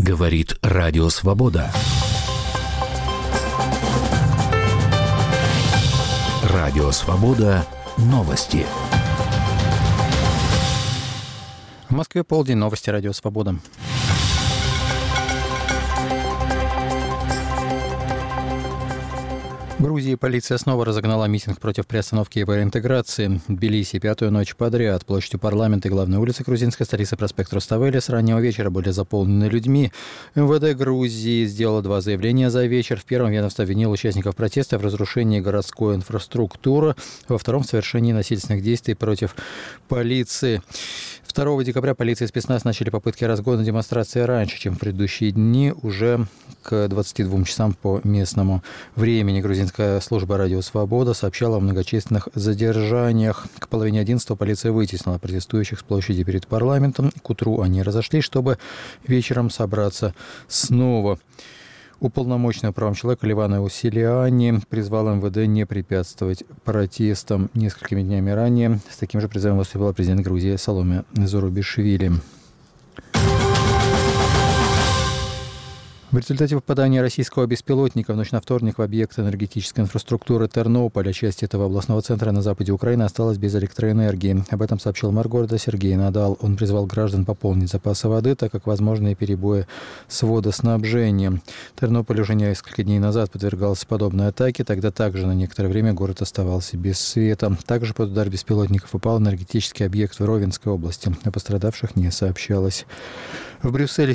Говорит Радио Свобода. Радио Свобода. Новости. В Москве полдень. Новости Радио Свобода. В Грузии полиция снова разогнала митинг против приостановки евроинтеграции. В Тбилиси пятую ночь подряд площадью парламента и главной улицы грузинской столицы проспект Руставели с раннего вечера были заполнены людьми. МВД Грузии сделало 2 заявления за вечер. В первом ведомство обвинило участников протеста в разрушении городской инфраструктуры, во втором – в совершении насильственных действий против полиции. 2 декабря полиция и спецназ начали попытки разгона демонстрации раньше, чем в предыдущие дни, уже к 22 часам по местному времени. Грузинская служба «Радио Свобода» сообщала о многочисленных задержаниях. К 10:30 полиция вытеснила протестующих с площади перед парламентом. К утру они разошлись, чтобы вечером собраться снова. Уполномоченный правам человека Ливана Усилиани призвал МВД не препятствовать протестам. Несколькими днями ранее с таким же призывом выступила президент Грузии Саломе Зурабишвили. В результате попадания российского беспилотника в ночь на вторник в объект энергетической инфраструктуры Тернополя, часть этого областного центра на западе Украины, осталась без электроэнергии. Об этом сообщил мэр города Сергей Надал. Он призвал граждан пополнить запасы воды, так как возможны перебои с водоснабжением. Тернополь уже несколько дней назад подвергался подобной атаке. Тогда также на некоторое время город оставался без света. Также под удар беспилотников упал энергетический объект в Ровенской области. О пострадавших не сообщалось. В Брюсселе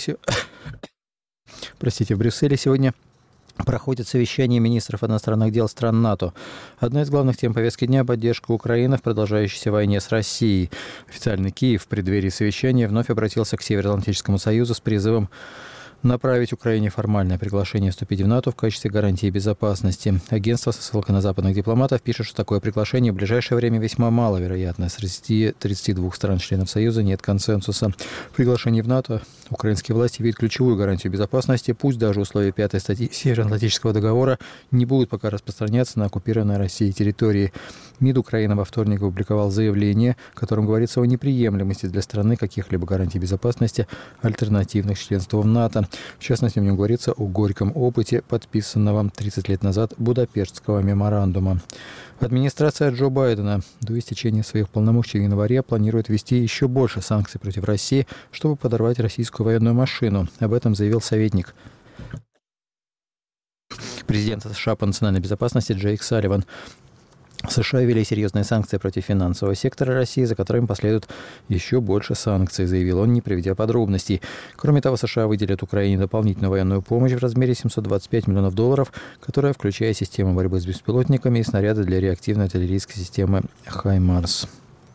сегодня проходит совещание министров иностранных дел стран НАТО. Одна из главных тем повестки дня – поддержка Украины в продолжающейся войне с Россией. Официальный Киев в преддверии совещания вновь обратился к Североатлантическому союзу с призывом направить Украине формальное приглашение вступить в НАТО в качестве гарантии безопасности. Агентство со ссылкой на западных дипломатов пишет, что такое приглашение в ближайшее время весьма маловероятно. Среди 32 стран-членов Союза нет консенсуса. В приглашении в НАТО украинские власти видят ключевую гарантию безопасности, пусть даже условия 5 статьи Североатлантического договора не будут пока распространяться на оккупированной Россией территории. МИД Украины во вторник опубликовал заявление, в котором говорится о неприемлемости для страны каких-либо гарантий безопасности, альтернативных членству в НАТО. В частности, в нем говорится о горьком опыте подписанного 30 лет назад Будапештского меморандума. Администрация Джо Байдена до истечения своих полномочий в январе планирует ввести еще больше санкций против России, чтобы подорвать российскую военную машину. Об этом заявил советник президента США по национальной безопасности Джейк Салливан. США ввели серьезные санкции против финансового сектора России, за которыми последует еще больше санкций, заявил он, не приведя подробностей. Кроме того, США выделят Украине дополнительную военную помощь в размере $725 миллионов, которая включает систему борьбы с беспилотниками и снаряды для реактивной артиллерийской системы «Хаймарс».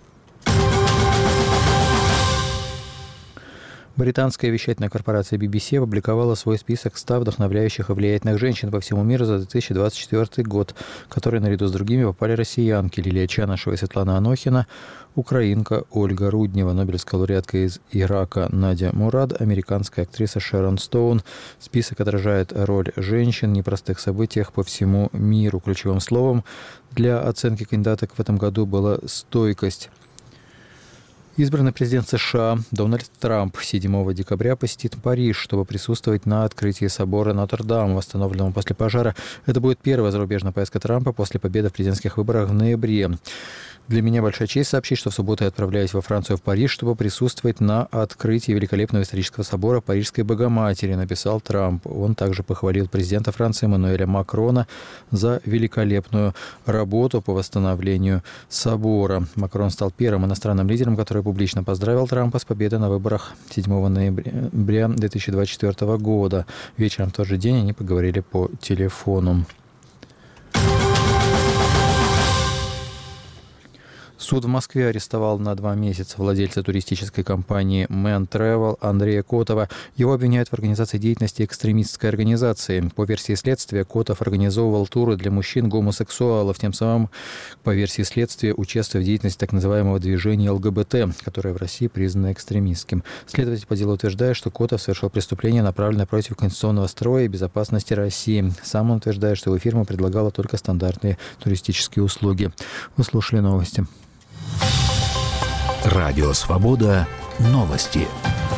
Британская вещательная корпорация BBC опубликовала свой список 100 вдохновляющих и влиятельных женщин по всему миру за 2024 год, в который наряду с другими попали россиянки Лилия Чанышева и Светлана Анохина, украинка Ольга Руднева, нобелевская лауреатка из Ирака Надя Мурад, американская актриса Шерон Стоун. Список отражает роль женщин в непростых событиях по всему миру. Ключевым словом для оценки кандидаток в этом году была стойкость. Избранный президент США Дональд Трамп 7 декабря посетит Париж, чтобы присутствовать на открытии собора Нотр-Дам, восстановленного после пожара. Это будет первая зарубежная поездка Трампа после победы в президентских выборах в ноябре. Для меня большая честь сообщить, что в субботу я отправляюсь во Францию, в Париж, чтобы присутствовать на открытии великолепного исторического собора Парижской Богоматери, написал Трамп. Он также похвалил президента Франции Эммануэля Макрона за великолепную работу по восстановлению собора. Макрон стал первым иностранным лидером, который публично поздравил Трампа с победой на выборах 7 ноября 2024 года. Вечером в тот же день они поговорили по телефону. Суд в Москве арестовал на 2 месяца владельца туристической компании Man Travel Андрея Котова. Его обвиняют в организации деятельности экстремистской организации. По версии следствия, Котов организовывал туры для мужчин-гомосексуалов, тем самым, по версии следствия, участвуя в деятельности так называемого движения ЛГБТ, которое в России признано экстремистским. Следователь по делу утверждает, что Котов совершил преступление, направленное против конституционного строя и безопасности России. Сам он утверждает, что его фирма предлагала только стандартные туристические услуги. Вы слушали новости. Радио Свобода. Новости.